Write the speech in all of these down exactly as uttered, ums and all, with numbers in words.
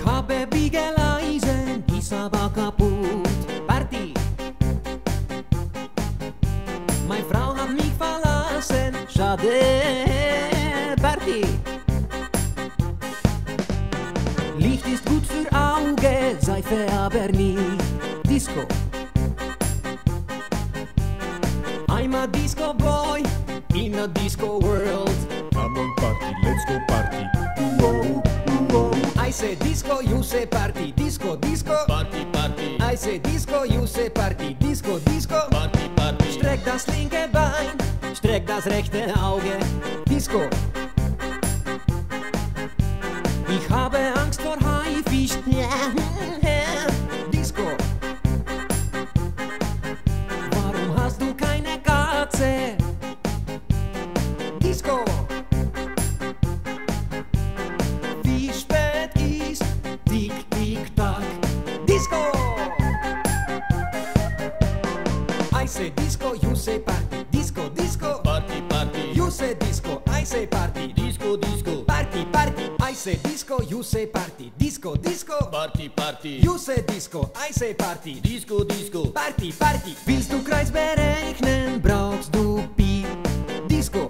habe Biegeleisen, ist aber kaputt. Party! Meine Frau hat mich verlassen, schade. Party! Licht ist gut für Auge, Seife aber nicht. Disco! I'm a disco boy in a disco world. Come on party, let's go party. Whoa, whoa. I say disco, you say party. Disco, disco. Party, party. I say disco, you say party. Disco, disco. Party, party. Streck das linke Bein, streck das rechte Auge. Disco. Ich habe Angst vor Haifisch. Disco. Warum hast du keine Katze? Disco. Wie spät ist? Tick, tick, tack. Disco. I say disco, you say party. Disco, disco. Party, party. You say disco, I say party. Disco, disco. Party, party. I say disco, you say party. Disco, disco. Party, party. You say disco, I say party. Disco, disco. Party, Party. Willst du Kreis berechnen, brauchst du Pi. Disco.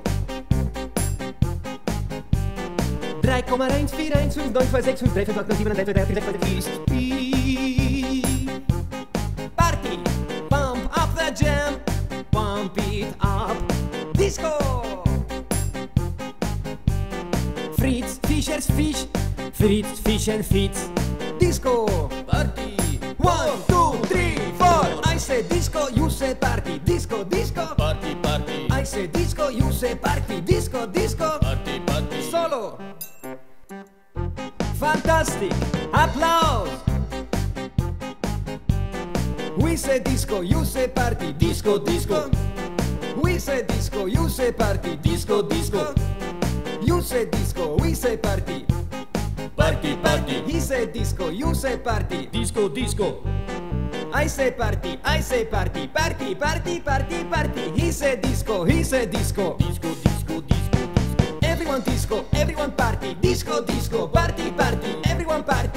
drei Komma eins vier eins fünf neun zwei sechs fünf drei fünf acht neun sieben drei drei vier sechs drei ist Pi. Party. Pump up the jam. Pump it up. Disco. Fritz Fischers Fisch. Fritz Fischer Fitz. Disco. Party. One, two, three, four. I say disco, you say party. Disco, disco. Party, party. I say disco, you say party. Disco, disco. Party, party. Solo. Fantastic. Applaus. We say disco, you say party. Disco, disco. We say disco, you say party. Disco, disco. You say disco, we say party. Party, party. He say disco, you say party. Disco, disco. I say party, I say party. Party, party, party, party. He say disco, he say disco. Disco, disco, disco, disco. Everyone disco, everyone party. Disco, disco, party, party. Everyone party.